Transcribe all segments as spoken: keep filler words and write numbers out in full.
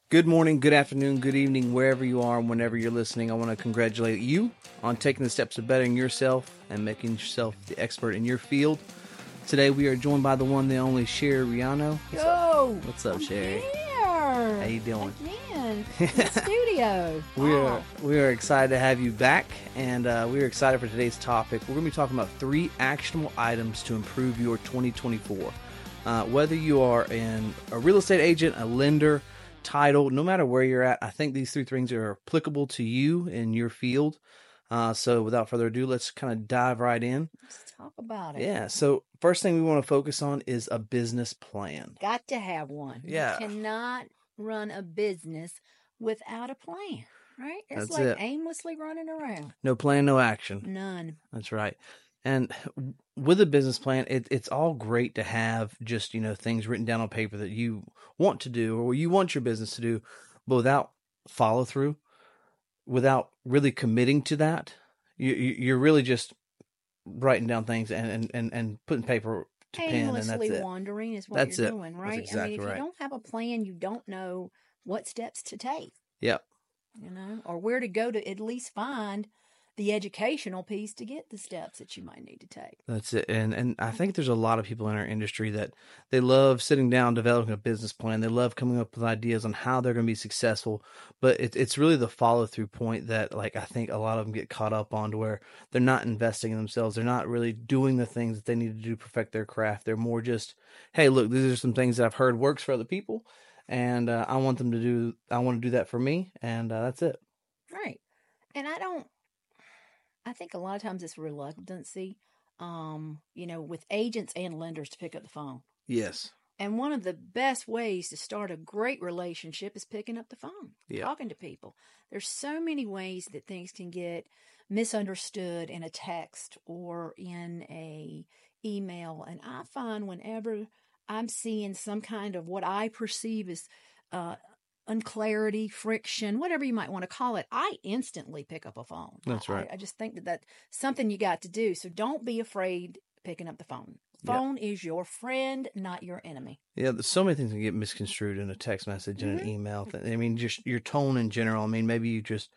Good morning, good afternoon, good evening, wherever you are and whenever you're listening. I want to congratulate you on taking the steps of bettering yourself and making yourself the expert in your field. Today we are joined by the one, the only Sherry Riano. What's Yo, up? What's up, I'm Sherry? here. How you doing? Again, in the studio. We are Wow. we are excited to have you back, and uh, we are excited for today's topic. We're going to be talking about three actionable items to improve your twenty twenty-four. Uh, whether you are in a real estate agent, a lender, title, no matter where you're at, I think these three things are applicable to you in your field. Uh, so without further ado, let's kind of dive right in. Let's talk about it. Yeah. So first thing we want to focus on is a business plan. Got to have one. Yeah. You cannot run a business without a plan, right? It's That's like it. aimlessly running around. No plan, no action. None. That's right. And with a business plan, it, it's all great to have just, you know, things written down on paper that you want to do or you want your business to do, but without follow through, without really committing to that, you, you- you're really just writing down things and, and, and, and putting paper to pen, and that's Aimlessly it. wandering is what That's you're it. doing, That's right? I exactly mean, if right. you don't have a plan, you don't know what steps to take, Yep. you know, or where to go to at least find the educational piece to get the steps that you might need to take. That's it. And and I think there's a lot of people in our industry that they love sitting down, developing a business plan. They love coming up with ideas on how they're going to be successful. But it, it's really the follow through point that, like, I think a lot of them get caught up on, to where they're not investing in themselves. They're not really doing the things that they need to do to perfect their craft. They're more just, hey, look, these are some things that I've heard works for other people, and uh, I want them to do. I want to do that for me, and uh, that's it. Right. And I don't, I think a lot of times it's reluctancy, um, you know, with agents and lenders to pick up the phone. Yes. And one of the best ways to start a great relationship is picking up the phone, Yeah. talking to people. There's so many ways that things can get misunderstood in a text or in a email. And I find whenever I'm seeing some kind of what I perceive as uh, unclarity, friction, whatever you might want to call it, I instantly pick up a phone. That's I- right. I, I just think that that's something you got to do. So don't be afraid picking up the phone. Phone is your friend, not your enemy. Yeah, there's so many things that get misconstrued in a text message and an email. I mean, just your tone in general. I mean, maybe you just,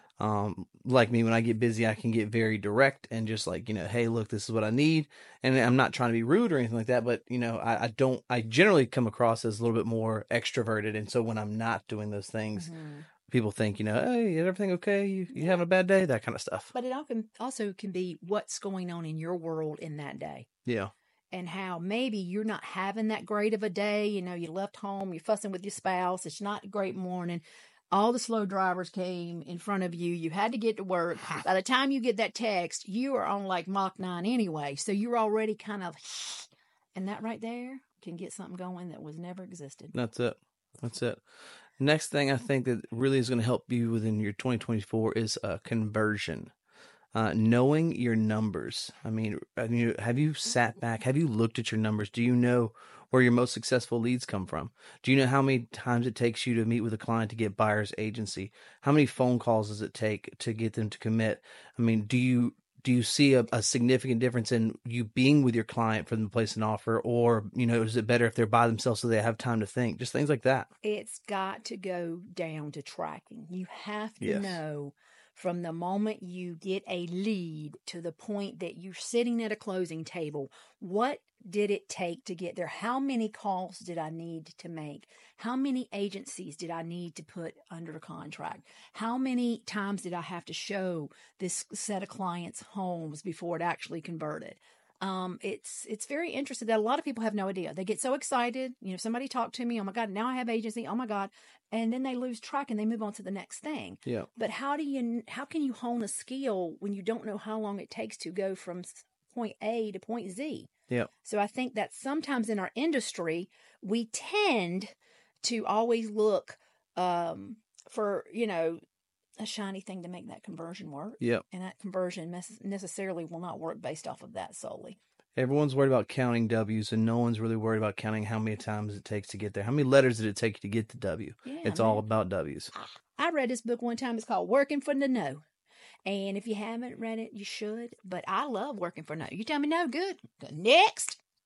um, like me, when I get busy, I can get very direct and just like, you know, hey, look, this is what I need. And I'm not trying to be rude or anything like that, but, you know, I, I don't, I generally come across as a little bit more extroverted. And so when I'm not doing those things, people think, you know, hey, is everything okay? You, you having a bad day? That kind of stuff. But it often also can be what's going on in your world in that day. Yeah. And how maybe you're not having that great of a day. You know, you left home, you're fussing with your spouse. It's not a great morning. All the slow drivers came in front of you. You had to get to work. By the time you get that text, you are on like Mach nine anyway. So you're already kind of, and that right there can get something going that was never existed. That's it. That's it. Next thing I think that really is going to help you within your twenty twenty-four is uh, conversion. Uh, knowing your numbers. I mean, have you, have you sat back? Have you looked at your numbers? Do you know where your most successful leads come from? Do you know how many times it takes you to meet with a client to get buyer's agency? How many phone calls does it take to get them to commit? I mean, do you do you see a, a significant difference in you being with your client for them to place an offer, or, you know, is it better if they're by themselves so they have time to think? Just things like that. It's got to go down to tracking. You have to Yes. know from the moment you get a lead to the point that you're sitting at a closing table, what did it take to get there? How many calls did I need to make? How many agencies did I need to put under contract? How many times did I have to show this set of clients' homes before it actually converted? Um, it's it's very interesting that a lot of people have no idea. They get so excited. You know, somebody talked to me. Oh my God, now I have agency. Oh my God, and then they lose track and they move on to the next thing. Yeah. But how do you how can you hone a skill when you don't know how long it takes to go from point A to point Z? Yeah. So I think that sometimes in our industry we tend to always look um, for you know a shiny thing to make that conversion work. Yeah. And that conversion mes- necessarily will not work based off of that solely. Everyone's worried about counting W's, and no one's really worried about counting how many times it takes to get there. How many letters did it take you to get to W? Yeah, it's man. all about W's. I read this book one time. It's called Working for the No. And if you haven't read it, you should. But I love Working for No. You tell me no, good. Next.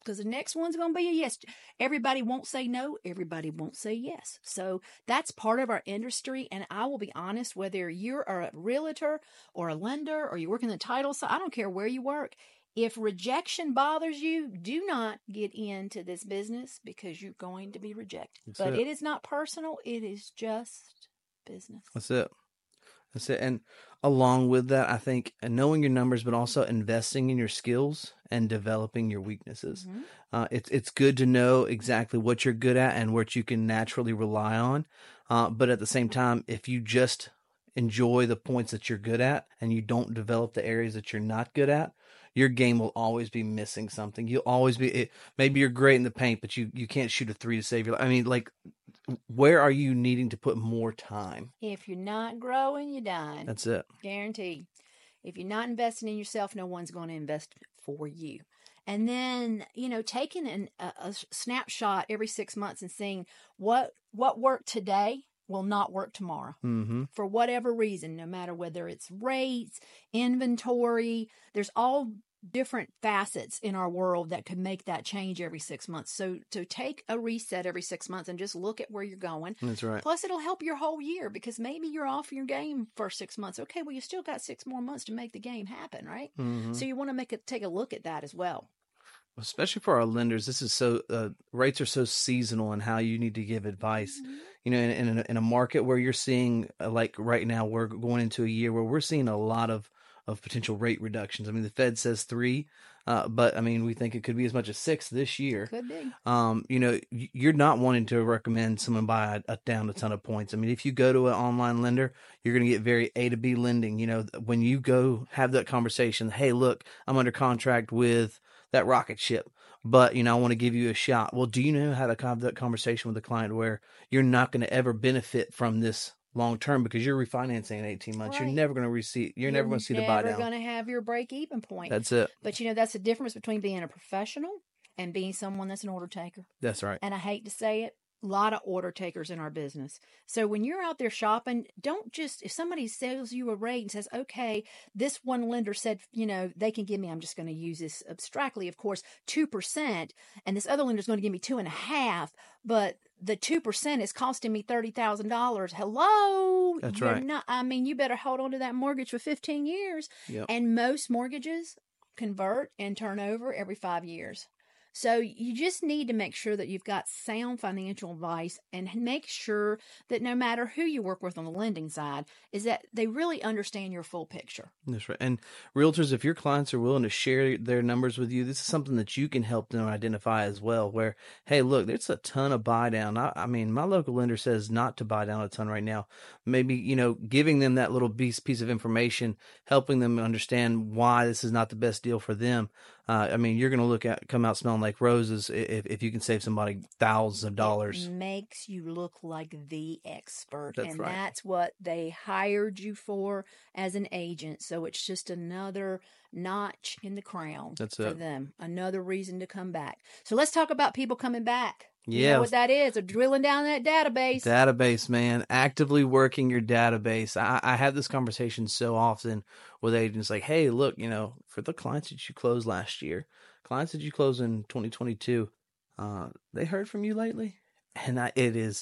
because the next one's going to be a yes. Everybody won't say no. Everybody won't say yes. So that's part of our industry. And I will be honest, whether you're a realtor or a lender or you work in the title side, I don't care where you work. If rejection bothers you, do not get into this business because you're going to be rejected. That's but it. it is not personal. It is just business. That's it. That's it. And along with that, I think knowing your numbers, but also investing in your skills and developing your weaknesses. Mm-hmm. Uh, it's it's good to know exactly what you're good at and what you can naturally rely on. Uh, but at the same time, if you just enjoy the points that you're good at and you don't develop the areas that you're not good at, your game will always be missing something. You'll always be, it, maybe you're great in the paint, but you, you can't shoot a three to save your life. I mean, like, where are you needing to put more time? If you're not growing, you're dying. That's it. Guaranteed. If you're not investing in yourself, no one's going to invest for you. And then, you know, taking an, a, a snapshot every six months and seeing what what worked today will not work tomorrow. Mm-hmm. For whatever reason, no matter whether it's rates, inventory, there's all different facets in our world that could make that change every six months. So to take a reset every six months and just look at where you're going. That's right. Plus, it'll help your whole year because maybe you're off your game for six months. Okay, well, you still got six more months to make the game happen, right? Mm-hmm. So you want to make it take a look at that as well. Especially for our lenders, this is so uh, rates are so seasonal in how you need to give advice. Mm-hmm. You know, in, in, a, in a market where you're seeing, uh, like right now, we're going into a year where we're seeing a lot of, of potential rate reductions. I mean, the Fed says three, uh, but I mean, we think it could be as much as six this year. Could be. Um, you know, you're not wanting to recommend someone buy a, a down a ton of points. I mean, if you go to an online lender, you're going to get very A to B lending. You know, when you go have that conversation, hey, look, I'm under contract with that rocket ship, but, you know, I want to give you a shot. Well, do you know how to have that conversation with the client where you're not going to ever benefit from this long term because you're refinancing in eighteen months. Right. You're never going to receive, you're, you're never going to see the buy down. You're never going to have your break even point. That's it. But, you know, that's the difference between being a professional and being someone that's an order taker. That's right. And I hate to say it, a lot of order takers in our business. So when you're out there shopping, don't just, if somebody sells you a rate and says, okay, this one lender said, you know, they can give me, I'm just going to use this abstractly, of course, two percent. And this other lender is going to give me two and a half, but the two percent is costing me thirty thousand dollars. Hello. That's You're right. Not, I mean, you better hold on to that mortgage for fifteen years. Yep. And most mortgages convert and turn over every five years. So you just need to make sure that you've got sound financial advice and make sure that no matter who you work with on the lending side, is that they really understand your full picture. That's right. And realtors, if your clients are willing to share their numbers with you, this is something that you can help them identify as well, where, hey, look, there's a ton of buy down. I, I mean, my local lender says not to buy down a ton right now. Maybe, you know, giving them that little piece, piece of information, helping them understand why this is not the best deal for them. Uh, I mean, you're going to look at, come out smelling like roses if, if you can save somebody thousands of dollars. It makes you look like the expert. That's and right. That's what they hired you for as an agent. So it's just another notch in the crown That's for it. them. Another reason to come back. So let's talk about people coming back. You Yeah. know what that is? Or drilling down that database. Database, man. Actively working your database. I, I have this conversation so often with agents like, hey, look, you know, for the clients that you closed last year, clients that you closed in twenty twenty-two, uh, they heard from you lately? And I, it is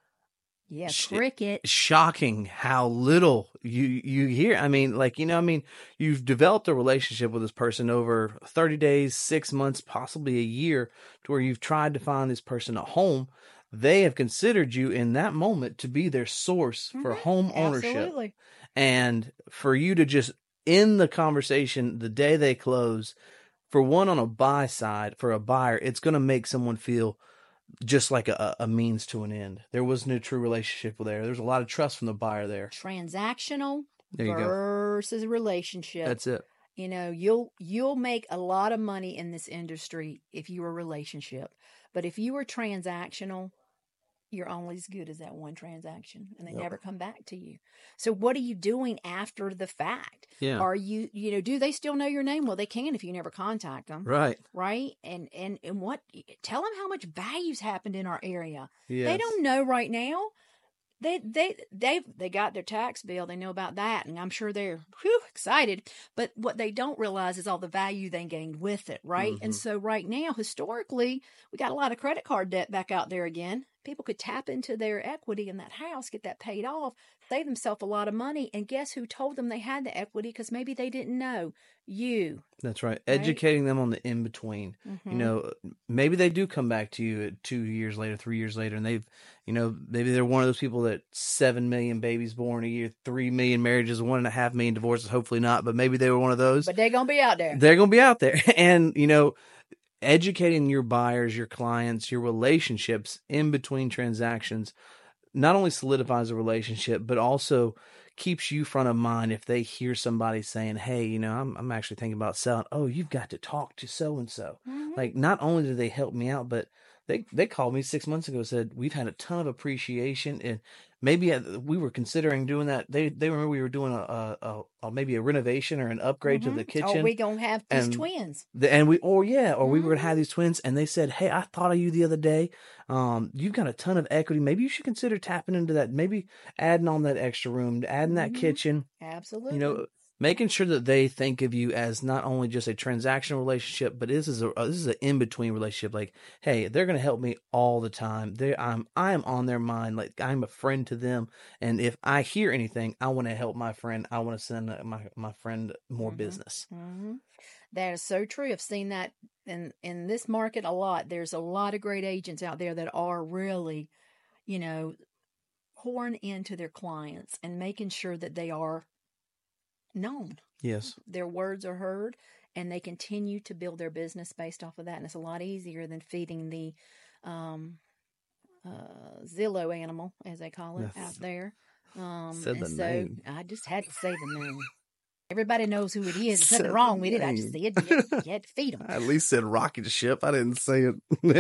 yeah, sh- cricket. shocking how little you, you hear. I mean, like, you know, I mean, you've developed a relationship with this person over thirty days, six months, possibly a year, to where you've tried to find this person a home. They have considered you in that moment to be their source mm-hmm. for home ownership. Absolutely. And for you to just end the conversation the day they close, for one, on a buy side, for a buyer, it's going to make someone feel just like a, a means to an end. There was no true relationship there. There's a lot of trust from the buyer there. Transactional there you versus go. a relationship. That's it. You know, you'll you'll make a lot of money in this industry if you're a relationship. But if you are transactional, you're only as good as that one transaction, and they yep. never come back to you. So what are you doing after the fact? Yeah. Are you, you know, do they still know your name? Well, they can if you never contact them. Right. Right. And, and, and what, tell them how much value's happened in our area. Yes. They don't know right now. they they they they got their tax bill. They know about that, and I'm sure they're whew, excited. But what they don't realize is all the value they gained with it, right? Mm-hmm. And so right now, historically, we got a lot of credit card debt back out there again. People could tap into their equity in that house, get that paid off, save themselves a lot of money. And guess who told them they had the equity? Because maybe they didn't know. You. That's right. Right? Educating them on the in between. Mm-hmm. You know, maybe they do come back to you two years later, three years later, and they've, you know, maybe they're one of those people that seven million babies born a year, three million marriages, one and a half million divorces. Hopefully not, but maybe they were one of those. But they're gonna be out there. They're gonna be out there, and you know, educating your buyers, your clients, your relationships in between transactions not only solidifies a relationship, but also keeps you front of mind if they hear somebody saying, hey, you know, I'm I'm actually thinking about selling. Oh, you've got to talk to so-and-so. Mm-hmm. Like, not only did they help me out, but they, they called me six months ago and said, we've had a ton of appreciation. And maybe we were considering doing that. They they remember we were doing a, a, a, a maybe a renovation or an upgrade mm-hmm. to the kitchen. Oh, we going to have these and twins. The, and we, or yeah, or mm-hmm. we were going to have these twins. And they said, hey, I thought of you the other day. Um, you've got a ton of equity. Maybe you should consider tapping into that, maybe adding on that extra room, adding that mm-hmm. kitchen. Absolutely. You know, making sure that they think of you as not only just a transactional relationship, but this is a this is an in between relationship. Like, hey, they're going to help me all the time. They, I'm I am on their mind. Like, I'm a friend to them, and if I hear anything, I want to help my friend. I want to send my my friend more mm-hmm. business. Mm-hmm. That is so true. I've seen that in in this market a lot. There's a lot of great agents out there that are really, you know, pouring into their clients and making sure that they are known. Yes. Their words are heard, and they continue to build their business based off of that. And it's a lot easier than feeding the um, uh, Zillow animal, as they call it, yes. out there. Um, Said the and name. So I just had to say the name. Everybody knows who it is. There's nothing wrong with it. I just said you, you had to feed them. I at least said rocket ship. I didn't say it.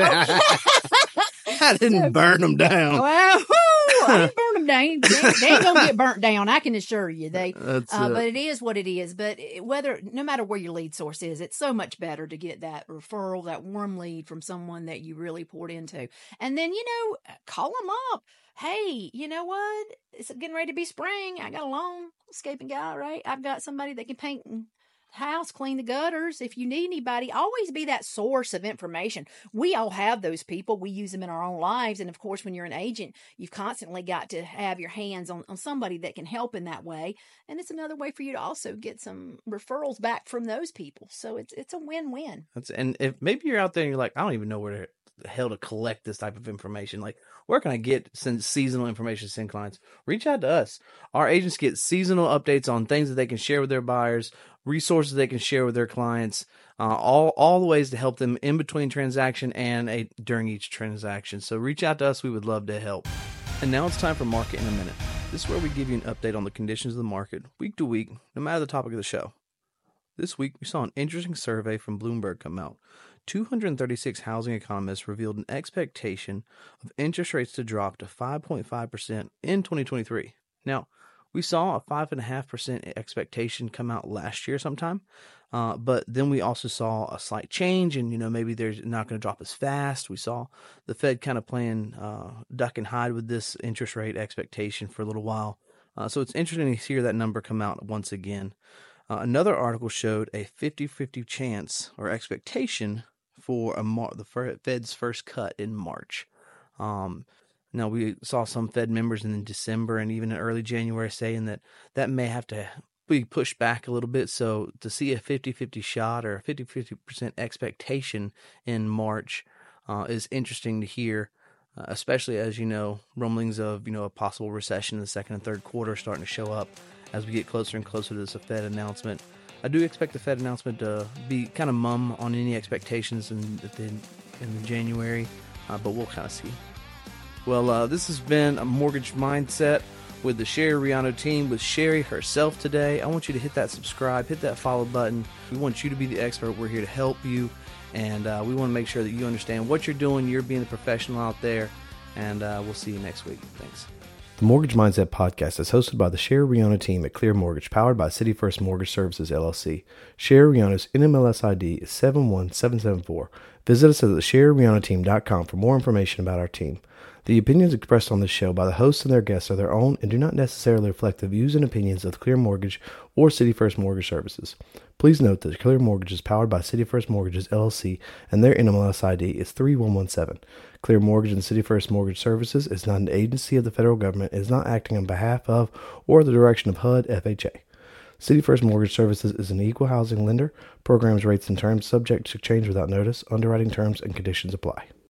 I didn't so, burn them down. Well, whoo, I didn't burn them down. They, they ain't gonna get burnt down. I can assure you. They, That's uh, it. But it is what it is. But whether, no matter where your lead source is, it's so much better to get that referral, that warm lead from someone that you really poured into, and then you know, call them up. Hey, you know what? It's getting ready to be spring. I got a lawn escaping guy, right? I've got somebody that can paint the house, clean the gutters. If you need anybody, always be that source of information. We all have those people. We use them in our own lives. And of course, when you're an agent, you've constantly got to have your hands on, on somebody that can help in that way. And it's another way for you to also get some referrals back from those people. So it's it's a win-win. That's, and if maybe you're out there and you're like, I don't even know where the hell to collect this type of information. Like, where can I get some seasonal information to send clients? Reach out to us. Our agents get seasonal updates on things that they can share with their buyers, resources they can share with their clients, uh, all all the ways to help them in between transaction and a, during each transaction. So reach out to us. We would love to help. And now it's time for Market in a Minute. This is where we give you an update on the conditions of the market, week to week, no matter the topic of the show. This week, we saw an interesting survey from Bloomberg come out. two hundred thirty-six housing economists revealed an expectation of interest rates to drop to five point five percent in twenty twenty-three. Now, we saw a five point five percent expectation come out last year sometime, uh, but then we also saw a slight change, and, you know, maybe they're not going to drop as fast. We saw the Fed kind of playing uh, duck and hide with this interest rate expectation for a little while. Uh, so it's interesting to hear that number come out once again. Uh, another article showed a fifty-fifty chance or expectation for a Mar- the Fed's first cut in March. Um, now, we saw some Fed members in December and even in early January saying that that may have to be pushed back a little bit. So to see a fifty-fifty shot or a fifty-fifty percent expectation in March uh, is interesting to hear, uh, especially as, you know, rumblings of, you know, a possible recession in the second and third quarter starting to show up as we get closer and closer to this Fed announcement. I do expect the Fed announcement to be kind of mum on any expectations in in, in January, uh, but we'll kind of see. Well, uh, this has been a Mortgage Mindset with the Sherry Riano team, with Sherry herself today. I want you to hit that subscribe, hit that follow button. We want you to be the expert. We're here to help you, and uh, we want to make sure that you understand what you're doing. You're being the professional out there, and uh, we'll see you next week. Thanks. The Mortgage Mindset podcast is hosted by the Sherry Riano team at Clear Mortgage, powered by City First Mortgage Services, L L C. Sherry Riano's N M L S I D is seven one seven seven four. Visit us at the sherry riano team dot com for more information about our team. The opinions expressed on this show by the hosts and their guests are their own and do not necessarily reflect the views and opinions of Clear Mortgage or City First Mortgage Services. Please note that Clear Mortgage is powered by City First Mortgages, L L C, and their N M L S I D is three one one seven. Clear Mortgage and City First Mortgage Services is not an agency of the federal government and is not acting on behalf of or the direction of H U D, F H A. City First Mortgage Services is an equal housing lender. Programs, rates, and terms subject to change without notice. Underwriting terms and conditions apply.